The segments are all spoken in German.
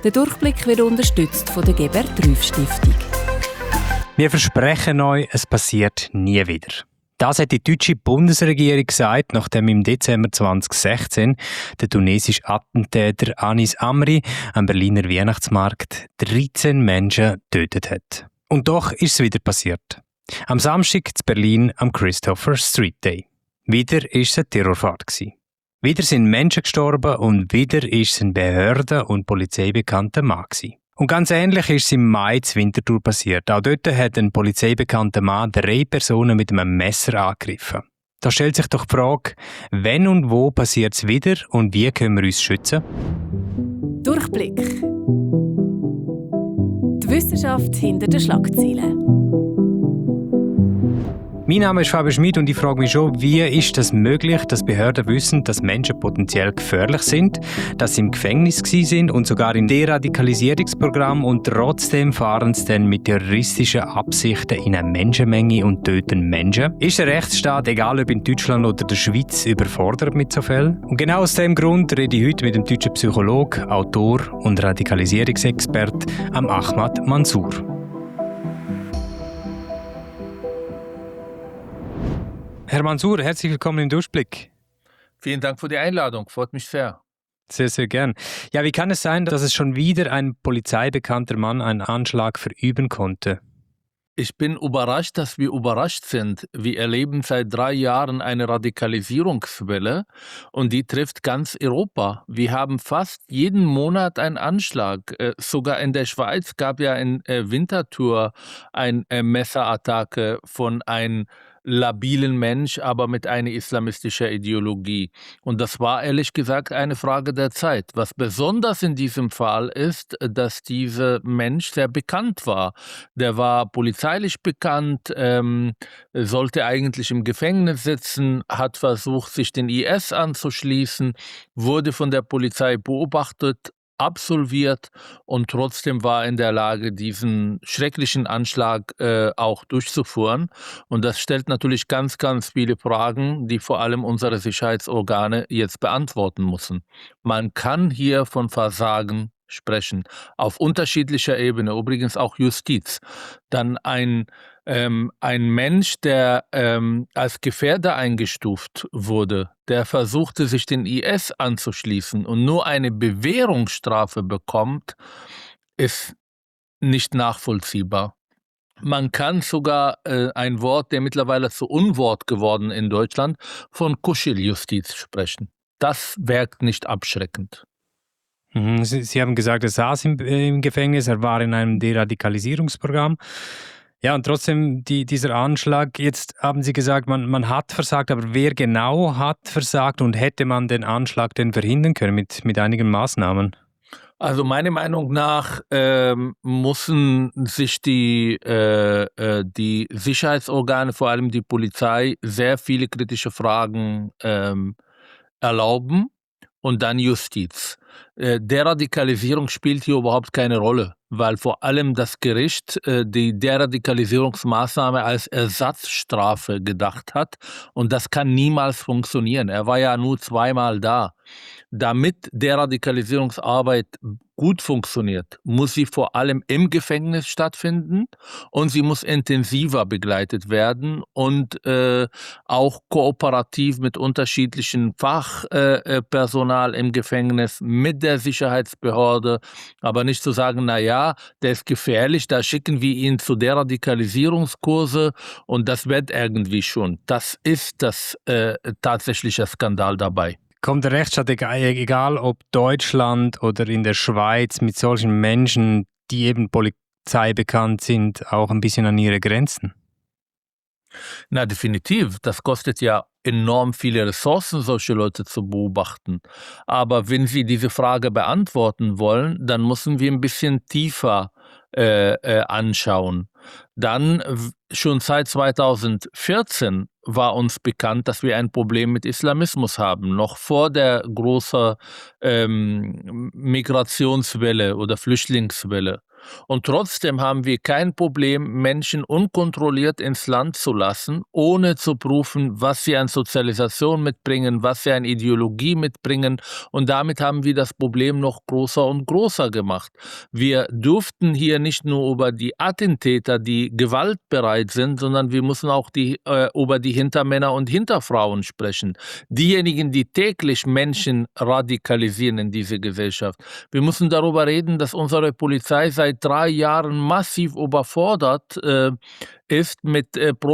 Der Durchblick wird unterstützt von der Gebert Rüff Stiftung. Wir versprechen euch, es passiert nie wieder. Das hat die deutsche Bundesregierung gesagt, nachdem im Dezember 2016 der tunesische Attentäter Anis Amri am Berliner Weihnachtsmarkt 13 Menschen getötet hat. Und doch ist es wieder passiert. Am Samstag in Berlin am Christopher Street Day. Wieder war es eine Terrorfahrt. Wieder sind Menschen gestorben und wieder ist es ein Behörden- und polizeibekannter Mann. Und ganz ähnlich ist es im Mai zu Winterthur passiert. Auch dort hat ein polizeibekannter Mann 3 Personen mit einem Messer angegriffen. Da stellt sich doch die Frage, wenn und wo passiert es wieder und wie können wir uns schützen? Durchblick. Die Wissenschaft hinter den Schlagzeilen. Mein Name ist Fabian Schmid und ich frage mich schon, wie ist das möglich, dass Behörden wissen, dass Menschen potenziell gefährlich sind, dass sie im Gefängnis sind und sogar im Deradikalisierungsprogramm und trotzdem fahren sie dann mit terroristischen Absichten in eine Menschenmenge und töten Menschen? Ist der Rechtsstaat, egal ob in Deutschland oder der Schweiz, überfordert mit so Fällen? Und genau aus dem Grund rede ich heute mit dem deutschen Psychologen, Autor und Radikalisierungsexpert Ahmad Mansour. Herr Mansour, herzlich willkommen im Durchblick. Vielen Dank für die Einladung, freut mich sehr. Sehr, sehr gern. Ja, wie kann es sein, dass es schon wieder ein polizeibekannter Mann einen Anschlag verüben konnte? Ich bin überrascht, dass wir überrascht sind. Wir erleben seit 3 Jahren eine Radikalisierungswelle und die trifft ganz Europa. Wir haben fast jeden Monat einen Anschlag. Sogar in der Schweiz gab ja in Winterthur eine Messerattacke von einem labilen Mensch, aber mit einer islamistischen Ideologie. Und das war ehrlich gesagt eine Frage der Zeit. Was besonders in diesem Fall ist, dass dieser Mensch sehr bekannt war. Der war polizeilich bekannt, sollte eigentlich im Gefängnis sitzen, hat versucht, sich den IS anzuschließen, wurde von der Polizei beobachtet, absolviert und trotzdem war er in der Lage, diesen schrecklichen Anschlag auch durchzuführen. Und das stellt natürlich ganz, ganz viele Fragen, die vor allem unsere Sicherheitsorgane jetzt beantworten müssen. Man kann hier von Versagen sprechen, auf unterschiedlicher Ebene, übrigens auch Justiz. Dann ein Mensch, der als Gefährder eingestuft wurde, der versuchte, sich den IS anzuschließen und nur eine Bewährungsstrafe bekommt, ist nicht nachvollziehbar. Man kann sogar ein Wort, der mittlerweile zu Unwort geworden in Deutschland, von Kuscheljustiz sprechen. Das wirkt nicht abschreckend. Sie haben gesagt, er saß im Gefängnis, er war in einem Deradikalisierungsprogramm. Ja, und trotzdem dieser Anschlag, jetzt haben Sie gesagt, man hat versagt, aber wer genau hat versagt und hätte man den Anschlag denn verhindern können mit einigen Maßnahmen? Also meiner Meinung nach müssen sich die Sicherheitsorgane, vor allem die Polizei, sehr viele kritische Fragen erlauben und dann Justiz. Deradikalisierung spielt hier überhaupt keine Rolle, weil vor allem das Gericht die Deradikalisierungsmaßnahme als Ersatzstrafe gedacht hat und das kann niemals funktionieren. Er war ja nur 2-mal da. Damit Deradikalisierungsarbeit gut funktioniert, muss sie vor allem im Gefängnis stattfinden und sie muss intensiver begleitet werden und auch kooperativ mit unterschiedlichen Fachpersonal im Gefängnis, mit der Sicherheitsbehörde, aber nicht zu sagen, naja, der ist gefährlich, da schicken wir ihn zu Deradikalisierungskurse und das wird irgendwie schon. Das ist das tatsächliche Skandal dabei. Kommt der Rechtsstaat, egal ob Deutschland oder in der Schweiz, mit solchen Menschen, die eben polizeibekannt sind, auch ein bisschen an ihre Grenzen? Na, definitiv. Das kostet ja enorm viele Ressourcen, solche Leute zu beobachten. Aber wenn Sie diese Frage beantworten wollen, dann müssen wir ein bisschen tiefer anschauen. Dann schon seit 2014 war uns bekannt, dass wir ein Problem mit Islamismus haben, noch vor der großen Migrationswelle oder Flüchtlingswelle. Und trotzdem haben wir kein Problem, Menschen unkontrolliert ins Land zu lassen, ohne zu prüfen, was sie an Sozialisation mitbringen, was sie an Ideologie mitbringen. Und damit haben wir das Problem noch größer und größer gemacht. Wir durften hier nicht nur über die Attentäter, die gewaltbereit sind, sondern wir müssen auch über die Hintermänner und Hinterfrauen sprechen. Diejenigen, die täglich Menschen radikalisieren in dieser Gesellschaft. Wir müssen darüber reden, dass unsere Polizei seit 3 Jahren massiv überfordert ist mit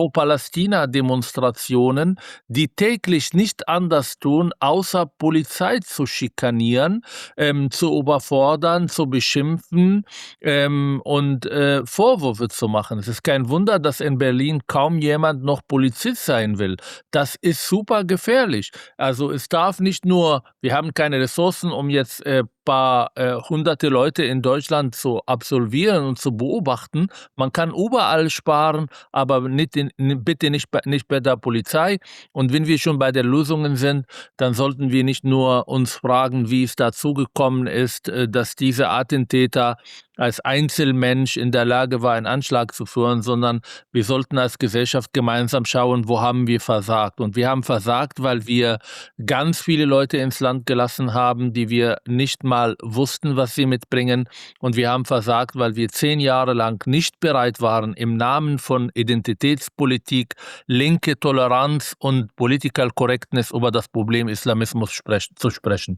Pro-Palästina-Demonstrationen, die täglich nicht anders tun, außer Polizei zu schikanieren, zu überfordern, zu beschimpfen und Vorwürfe zu machen. Es ist kein Wunder, dass in Berlin kaum jemand noch Polizist sein will. Das ist super gefährlich. Also es darf nicht nur, wir haben keine Ressourcen, um jetzt paar hunderte Leute in Deutschland zu absolvieren und zu beobachten. Man kann überall sparen, aber bitte nicht bei der Polizei. Und wenn wir schon bei den Lösungen sind, dann sollten wir nicht nur uns fragen, wie es dazu gekommen ist, dass diese Attentäter als Einzelmensch in der Lage war, einen Anschlag zu führen, sondern wir sollten als Gesellschaft gemeinsam schauen, wo haben wir versagt. Und wir haben versagt, weil wir ganz viele Leute ins Land gelassen haben, die wir nicht mal wussten, was sie mitbringen. Und wir haben versagt, weil wir 10 Jahre lang nicht bereit waren, im Namen von Identitätspolitik, linke Toleranz und Political Correctness über das Problem Islamismus zu sprechen.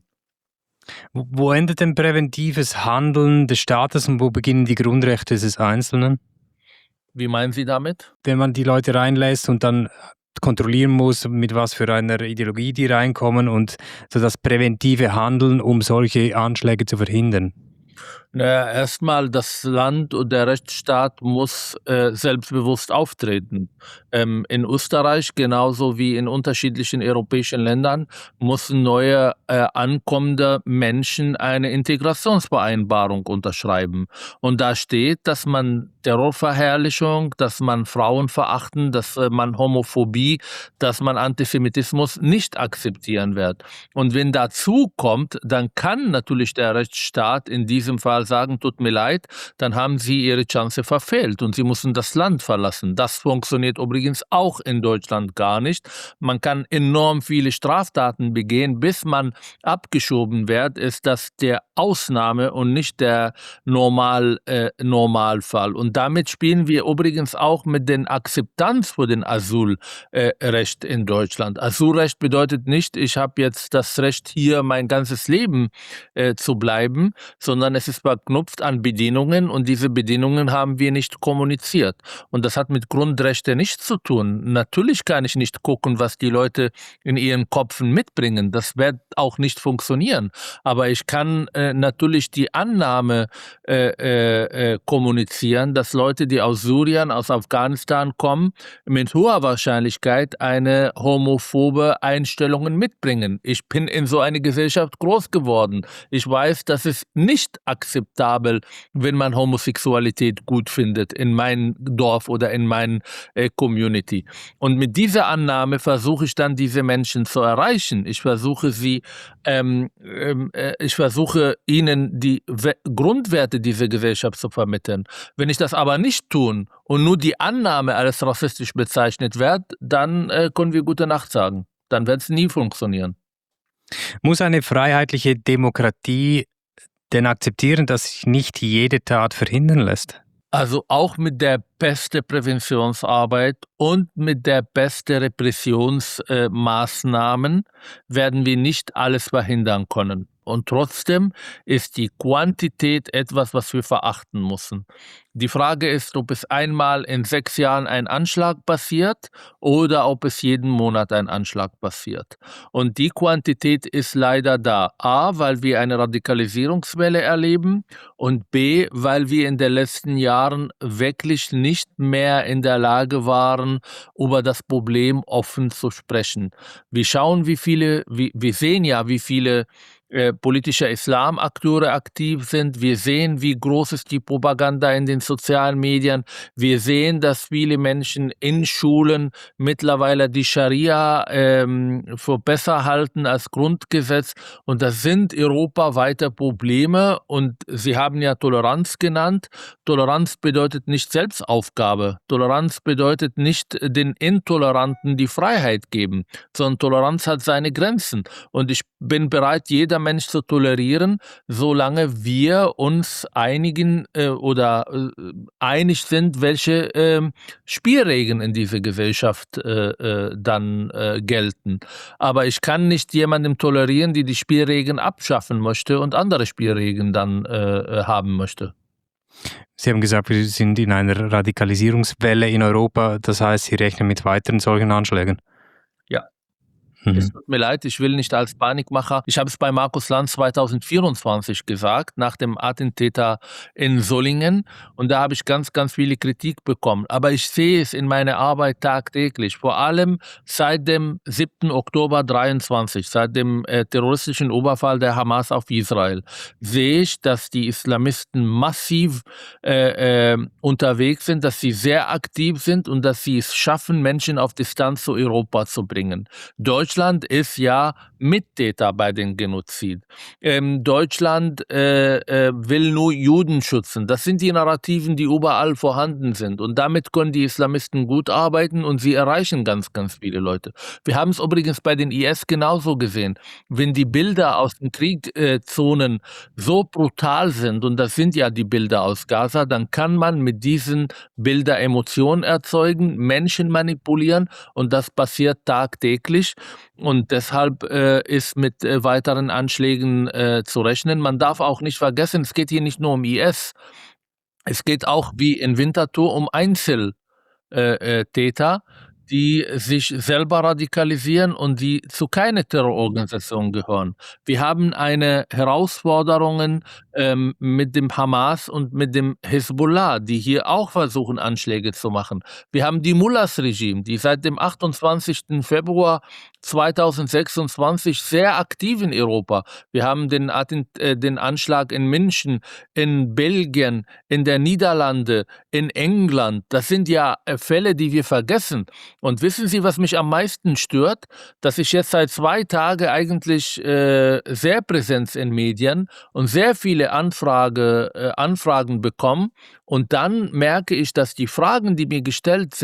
Wo endet denn präventives Handeln des Staates und wo beginnen die Grundrechte des Einzelnen? Wie meinen Sie damit? Wenn man die Leute reinlässt und dann kontrollieren muss, mit was für einer Ideologie die reinkommen und so das präventive Handeln, um solche Anschläge zu verhindern. Naja, erstmal das Land und der Rechtsstaat muss selbstbewusst auftreten. In Österreich, genauso wie in unterschiedlichen europäischen Ländern, müssen neue ankommende Menschen eine Integrationsvereinbarung unterschreiben. Und da steht, dass man Terrorverherrlichung, dass man Frauenverachten, dass man Homophobie, dass man Antisemitismus nicht akzeptieren wird. Und wenn dazu kommt, dann kann natürlich der Rechtsstaat in diesem Fall sagen, tut mir leid, dann haben Sie Ihre Chance verfehlt und Sie müssen das Land verlassen. Das funktioniert übrigens auch in Deutschland gar nicht. Man kann enorm viele Straftaten begehen, bis man abgeschoben wird, ist das der Ausnahme und nicht der Normalfall. Und damit spielen wir übrigens auch mit der Akzeptanz für den Asylrecht in Deutschland. Asylrecht bedeutet nicht, ich habe jetzt das Recht, hier mein ganzes Leben zu bleiben, sondern es ist verknüpft an Bedingungen und diese Bedingungen haben wir nicht kommuniziert. Und das hat mit Grundrechten nichts zu tun. Natürlich kann ich nicht gucken, was die Leute in ihren Köpfen mitbringen. Das wird auch nicht funktionieren. Aber ich kann natürlich die Annahme kommunizieren, dass Leute, die aus Syrien, aus Afghanistan kommen, mit hoher Wahrscheinlichkeit eine homophobe Einstellungen mitbringen. Ich bin in so einer Gesellschaft groß geworden. Ich weiß, dass es nicht akzeptabel, wenn man Homosexualität gut findet in meinem Dorf oder in meiner Community. Und mit dieser Annahme versuche ich dann, diese Menschen zu erreichen. Ich versuche ihnen die Grundwerte dieser Gesellschaft zu vermitteln. Wenn ich das aber nicht tun und nur die Annahme als rassistisch bezeichnet wird, dann können wir gute Nacht sagen. Dann wird es nie funktionieren. Muss eine freiheitliche Demokratie denn akzeptieren, dass sich nicht jede Tat verhindern lässt? Also auch mit der beste Präventionsarbeit und mit der beste Repressionsmaßnahmen werden wir nicht alles verhindern können. Und trotzdem ist die Quantität etwas, was wir verachten müssen. Die Frage ist, ob es einmal in 6 Jahren ein Anschlag passiert oder ob es jeden Monat ein Anschlag passiert. Und die Quantität ist leider da. A, weil wir eine Radikalisierungswelle erleben und B, weil wir in den letzten Jahren wirklich nicht mehr in der Lage waren, über das Problem offen zu sprechen. Wir schauen, wir sehen ja, wie viele politische Islamakteure aktiv sind. Wir sehen, wie groß ist die Propaganda in den sozialen Medien. Wir sehen, dass viele Menschen in Schulen mittlerweile die Scharia für besser halten als Grundgesetz. Und das sind europaweite Probleme. Und Sie haben ja Toleranz genannt. Toleranz bedeutet nicht Selbstaufgabe. Toleranz bedeutet nicht den Intoleranten die Freiheit geben, sondern Toleranz hat seine Grenzen. Und ich bin bereit, jeder Mensch zu tolerieren, solange wir uns einigen einig sind, welche Spielregeln in dieser Gesellschaft dann gelten. Aber ich kann nicht jemandem tolerieren, die Spielregeln abschaffen möchte und andere Spielregeln dann haben möchte. Sie haben gesagt, wir sind in einer Radikalisierungswelle in Europa. Das heißt, Sie rechnen mit weiteren solchen Anschlägen? Ja. Es tut mir leid, ich will nicht als Panikmacher. Ich habe es bei Markus Lanz 2024 gesagt, nach dem Attentäter in Solingen. Und da habe ich ganz, ganz viele Kritik bekommen. Aber ich sehe es in meiner Arbeit tagtäglich. Vor allem seit dem 7. Oktober 23, seit dem terroristischen Überfall der Hamas auf Israel, sehe ich, dass die Islamisten massiv unterwegs sind, dass sie sehr aktiv sind und dass sie es schaffen, Menschen auf Distanz zu Europa zu bringen. Deutschland ist ja Mittäter bei den Genozid. Deutschland will nur Juden schützen. Das sind die Narrativen, die überall vorhanden sind. Und damit können die Islamisten gut arbeiten und sie erreichen ganz, ganz viele Leute. Wir haben es übrigens bei den IS genauso gesehen. Wenn die Bilder aus den Kriegszonen so brutal sind, und das sind ja die Bilder aus Gaza, dann kann man mit diesen Bildern Emotionen erzeugen, Menschen manipulieren und das passiert tagtäglich. Und deshalb ist mit weiteren Anschlägen zu rechnen. Man darf auch nicht vergessen, es geht hier nicht nur um IS. Es geht auch wie in Winterthur um Einzeltäter, die sich selber radikalisieren und die zu keiner Terrororganisation gehören. Wir haben eine Herausforderung mit dem Hamas und mit dem Hisbollah, die hier auch versuchen, Anschläge zu machen. Wir haben die Mullahs-Regime, die seit dem 28. Februar 2026 sehr aktiv in Europa. Wir haben den Anschlag in München, in Belgien, in der Niederlande, in England. Das sind ja Fälle, die wir vergessen. Und wissen Sie, was mich am meisten stört? Dass ich jetzt seit 2 Tagen eigentlich sehr präsent in Medien und sehr viele Anfragen bekomme. Und dann merke ich, dass die Fragen, die mir gestellt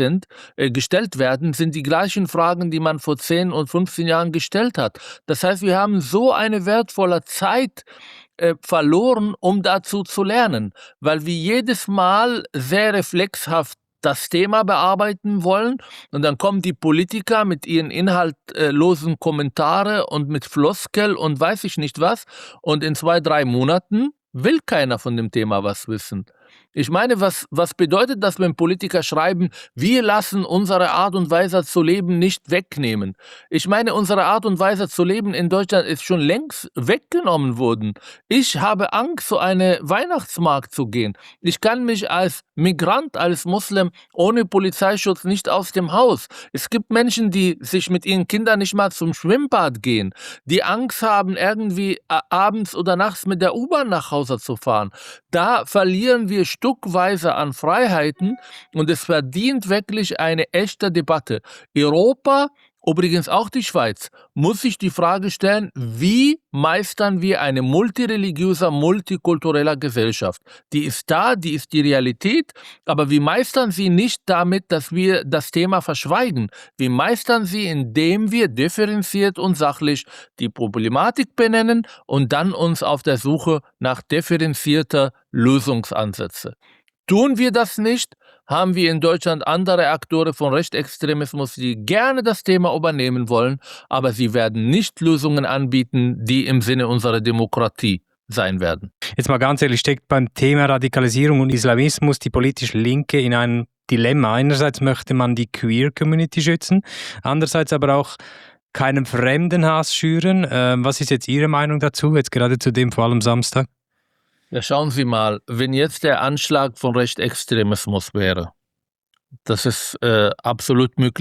werden, sind die gleichen Fragen, die man vor 10 und 15 Jahren gestellt hat. Das heißt, wir haben so eine wertvolle Zeit verloren, um dazu zu lernen, weil wir jedes Mal sehr reflexhaft das Thema bearbeiten wollen und dann kommen die Politiker mit ihren inhaltlosen Kommentare und mit Floskel und weiß ich nicht was und in 2, 3 Monaten will keiner von dem Thema was wissen. Ich meine, was bedeutet das, wenn Politiker schreiben, wir lassen unsere Art und Weise zu leben nicht wegnehmen? Ich meine, unsere Art und Weise zu leben in Deutschland ist schon längst weggenommen worden. Ich habe Angst, zu einem Weihnachtsmarkt zu gehen. Ich kann mich als Migrant, als Muslim ohne Polizeischutz nicht aus dem Haus. Es gibt Menschen, die sich mit ihren Kindern nicht mal zum Schwimmbad gehen, die Angst haben, irgendwie abends oder nachts mit der U-Bahn nach Hause zu fahren. Da verlieren wir stückweise an Freiheiten und es verdient wirklich eine echte Debatte. Europa, übrigens auch die Schweiz, muss sich die Frage stellen, wie meistern wir eine multireligiöse, multikulturelle Gesellschaft? Die ist da, die ist die Realität, aber wir meistern sie nicht damit, dass wir das Thema verschweigen. Wir meistern sie, indem wir differenziert und sachlich die Problematik benennen und dann uns auf der Suche nach differenzierter Lösungsansätze. Tun wir das nicht, haben wir in Deutschland andere Akteure von Rechtsextremismus, die gerne das Thema übernehmen wollen, aber sie werden nicht Lösungen anbieten, die im Sinne unserer Demokratie sein werden. Jetzt mal ganz ehrlich, steckt beim Thema Radikalisierung und Islamismus die politische Linke in einem Dilemma. Einerseits möchte man die Queer-Community schützen, andererseits aber auch keinen Fremdenhass schüren. Was ist jetzt Ihre Meinung dazu, jetzt gerade zu dem Fall am Samstag? Ja, schauen Sie mal, wenn jetzt der Anschlag von Rechtsextremismus wäre, das ist absolut möglich.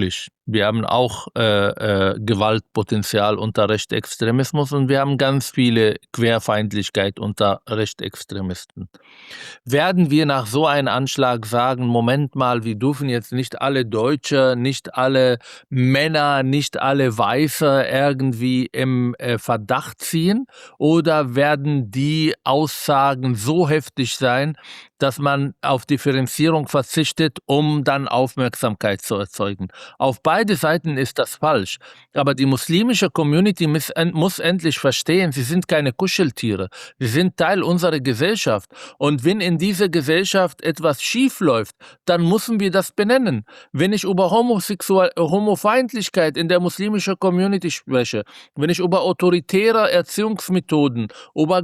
Wir haben auch Gewaltpotenzial unter Rechtsextremismus und wir haben ganz viele Querfeindlichkeit unter Rechtsextremisten. Werden wir nach so einem Anschlag sagen, Moment mal, wir dürfen jetzt nicht alle Deutsche, nicht alle Männer, nicht alle Weiße irgendwie im Verdacht ziehen? Oder werden die Aussagen so heftig sein, dass man auf Differenzierung verzichtet, um dann Aufmerksamkeit zu erzeugen? Auf beide Seiten ist das falsch. Aber die muslimische Community muss endlich verstehen, sie sind keine Kuscheltiere. Sie sind Teil unserer Gesellschaft. Und wenn in dieser Gesellschaft etwas schief läuft, dann müssen wir das benennen. Wenn ich über Homofeindlichkeit in der muslimischen Community spreche, wenn ich über autoritäre Erziehungsmethoden, über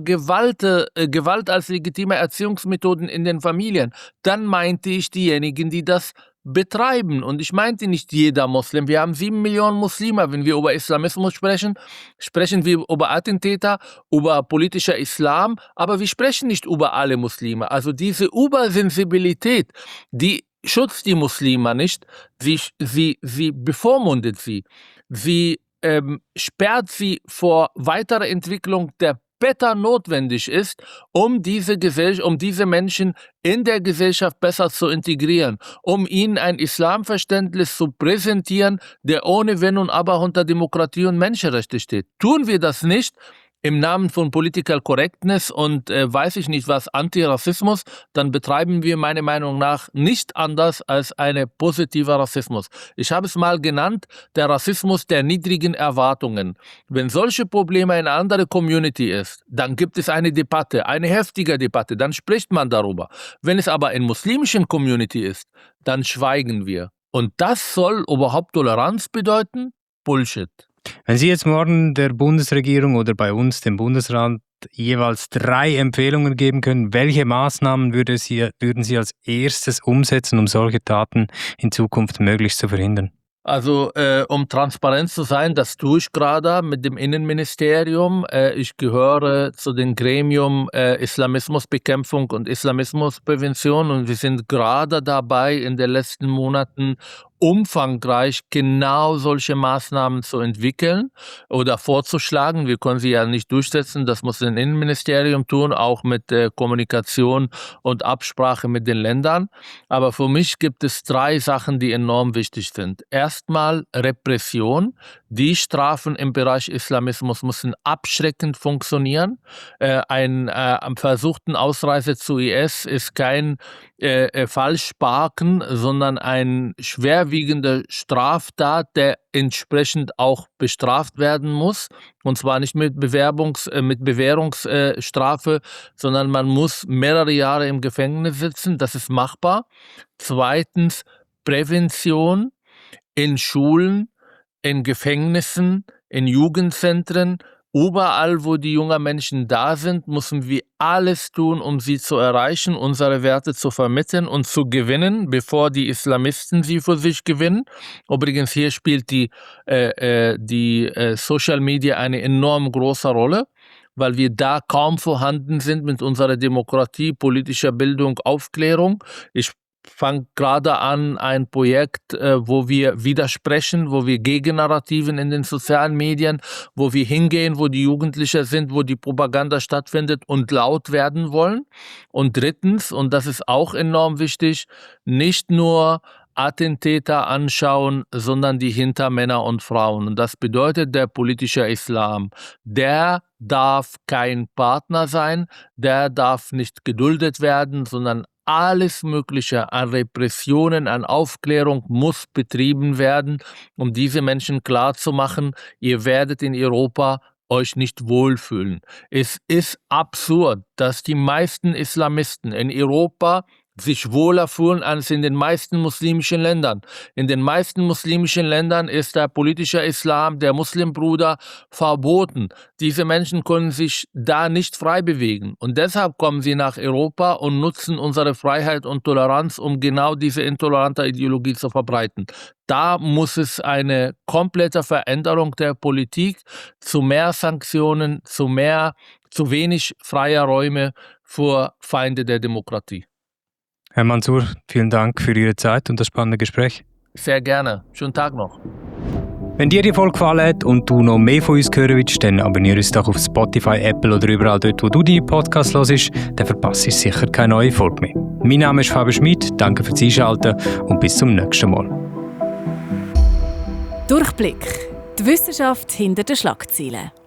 Gewalt als legitime Erziehungsmethoden in den Familien, dann meinte ich diejenigen, die das betreiben. Und ich meinte nicht jeder Muslim. Wir haben 7 Millionen Muslime. Wenn wir über Islamismus sprechen, sprechen wir über Attentäter, über politischer Islam, aber wir sprechen nicht über alle Muslime. Also diese Übersensibilität, die schützt die Muslime nicht, sie bevormundet sie. Sie sperrt sie vor weiterer Entwicklung, der besser notwendig ist, um diese Menschen in der Gesellschaft besser zu integrieren, um ihnen ein Islamverständnis zu präsentieren, der ohne Wenn und Aber unter Demokratie und Menschenrechte steht. Tun wir das nicht, im Namen von Political Correctness und weiß ich nicht was, Antirassismus, dann betreiben wir meiner Meinung nach nicht anders als eine positive Rassismus. Ich habe es mal genannt, der Rassismus der niedrigen Erwartungen. Wenn solche Probleme in einer anderen Community ist, dann gibt es eine Debatte, eine heftige Debatte, dann spricht man darüber. Wenn es aber in muslimischen Community ist, dann schweigen wir. Und das soll überhaupt Toleranz bedeuten? Bullshit. Wenn Sie jetzt morgen der Bundesregierung oder bei uns, dem Bundesrat, jeweils 3 Empfehlungen geben können, welche Maßnahmen würden Sie als erstes umsetzen, um solche Taten in Zukunft möglichst zu verhindern? Also, um transparent zu sein, das tue ich gerade mit dem Innenministerium. Ich gehöre zu dem Gremium Islamismusbekämpfung und Islamismusprävention und wir sind gerade dabei, in den letzten Monaten umfangreich genau solche Maßnahmen zu entwickeln oder vorzuschlagen. Wir können sie ja nicht durchsetzen, das muss das Innenministerium tun, auch mit Kommunikation und Absprache mit den Ländern. Aber für mich gibt es 3 Sachen, die enorm wichtig sind. Erstmal Repression. Die Strafen im Bereich Islamismus müssen abschreckend funktionieren. Ein versuchten Ausreise zu IS ist kein Falschparken, sondern ein schwerwiegender Straftat, der entsprechend auch bestraft werden muss. Und zwar nicht mit Bewährungsstrafe, sondern man muss mehrere Jahre im Gefängnis sitzen. Das ist machbar. Zweitens Prävention in Schulen, in Gefängnissen, in Jugendzentren. Überall, wo die jungen Menschen da sind, müssen wir alles tun, um sie zu erreichen, unsere Werte zu vermitteln und zu gewinnen, bevor die Islamisten sie für sich gewinnen. Übrigens, hier spielt die Social Media eine enorm große Rolle, weil wir da kaum vorhanden sind mit unserer Demokratie, politischer Bildung, Aufklärung. Ich fange gerade an ein Projekt, wo wir widersprechen, wo wir Gegennarrativen in den sozialen Medien, wo wir hingehen, wo die Jugendlichen sind, wo die Propaganda stattfindet und laut werden wollen. Und drittens, und das ist auch enorm wichtig, nicht nur Attentäter anschauen, sondern die Hintermänner und Frauen. Und das bedeutet, der politische Islam, der darf kein Partner sein, der darf nicht geduldet werden, sondern alles Mögliche an Repressionen, an Aufklärung muss betrieben werden, um diese Menschen klarzumachen, ihr werdet in Europa euch nicht wohlfühlen. Es ist absurd, dass die meisten Islamisten in Europa sich wohler fühlen als in den meisten muslimischen Ländern. In den meisten muslimischen Ländern ist der politische Islam, der Muslimbruder, verboten. Diese Menschen können sich da nicht frei bewegen. Und deshalb kommen sie nach Europa und nutzen unsere Freiheit und Toleranz, um genau diese intolerante Ideologie zu verbreiten. Da muss es eine komplette Veränderung der Politik zu mehr Sanktionen, zu wenig freier Räume für Feinde der Demokratie. Herr Mansour, vielen Dank für Ihre Zeit und das spannende Gespräch. Sehr gerne. Schönen Tag noch. Wenn dir die Folge gefallen hat und du noch mehr von uns hören willst, dann abonniere uns doch auf Spotify, Apple oder überall dort, wo du die Podcasts hörst, dann verpasst du sicher keine neue Folge mehr. Mein Name ist Fabian Schmid, danke fürs Einschalten und bis zum nächsten Mal. Durchblick. Die Wissenschaft hinter den Schlagzeilen.